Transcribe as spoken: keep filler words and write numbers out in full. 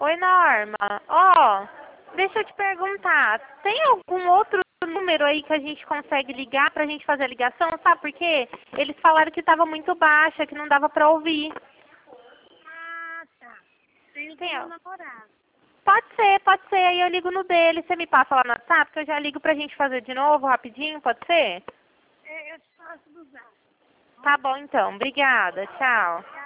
Oi, Norma. Ó, deixa eu te perguntar, tem algum outro número aí que a gente consegue ligar pra gente fazer a ligação? Sabe por quê? Eles falaram que tava muito baixa, que não dava pra ouvir. Ah, tá. Tem o do Tem, meu ó. namorado. Pode ser, pode ser. Aí eu ligo no dele. Você me passa lá no WhatsApp que eu já ligo pra gente fazer de novo, rapidinho, pode ser? É, eu faço do zap. Tá bom então. Obrigada. Tchau.